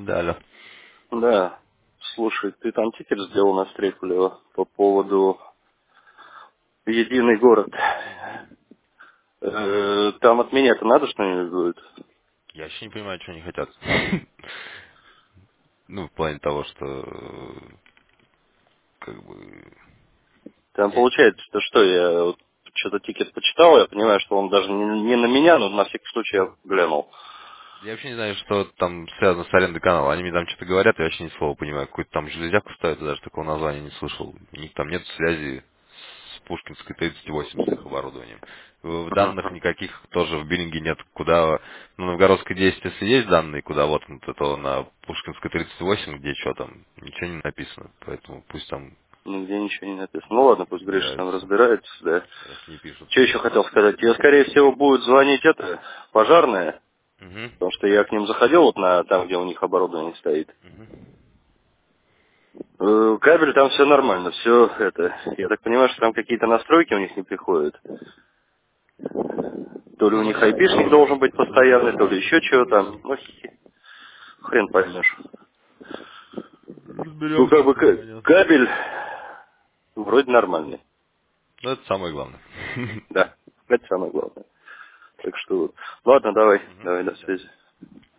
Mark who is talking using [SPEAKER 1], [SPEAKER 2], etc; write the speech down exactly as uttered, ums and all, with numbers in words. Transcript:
[SPEAKER 1] Да, алло.
[SPEAKER 2] Да. Слушай, ты там тикет сделал на Стрекулева по поводу «Единый город».
[SPEAKER 1] Мгм.
[SPEAKER 2] Э, Там от меня-то надо что-нибудь будет?
[SPEAKER 1] Я вообще не понимаю, что они хотят. Ну, в плане того, что э, как бы...
[SPEAKER 2] Там
[SPEAKER 1] Я,
[SPEAKER 2] получается, что что, я вот что-то тикет почитал, я понимаю, что он даже не, не на меня, но на всякий случай я глянул.
[SPEAKER 1] я вообще не знаю, что там связано с арендой канала. Они мне там что-то говорят, я вообще ни слова понимаю. Какую-то там железяку ставят, я даже такого названия не слышал. У них там нет связи с Пушкинской тридцать восемь, с их оборудованием. В данных
[SPEAKER 2] Мгм.
[SPEAKER 1] никаких тоже в биллинге нет, куда... Ну, Новгородской десять, если есть данные, куда вот это на Пушкинской тридцать восемь, где что там, ничего не написано. Поэтому пусть там
[SPEAKER 2] Нигде ничего не написано. Ну ладно, пусть Гриша там
[SPEAKER 1] разбираются,
[SPEAKER 2] разбирается, да.
[SPEAKER 1] раз не пишут.
[SPEAKER 2] Что еще хотел сказать? Тебе, скорее всего, будет звонить это, пожарная,
[SPEAKER 1] Угу.
[SPEAKER 2] потому что я к ним заходил вот на там, где у них оборудование стоит.
[SPEAKER 1] Угу.
[SPEAKER 2] Э, Кабель там все нормально, все это. Я так понимаю, что там какие-то настройки у них не приходят. То ли у них айпишник должен быть постоянный, то ли еще чего там. Ну, хи- хрен поймешь. Ну, как
[SPEAKER 1] Разберемся,
[SPEAKER 2] бы к-
[SPEAKER 1] понятно.
[SPEAKER 2] кабель вроде нормальный.
[SPEAKER 1] Ну, это самое главное.
[SPEAKER 2] Да, это самое главное. Так что, вот. Ладно, давай,
[SPEAKER 1] Угу.
[SPEAKER 2] давай, до
[SPEAKER 1] Да.
[SPEAKER 2] связи.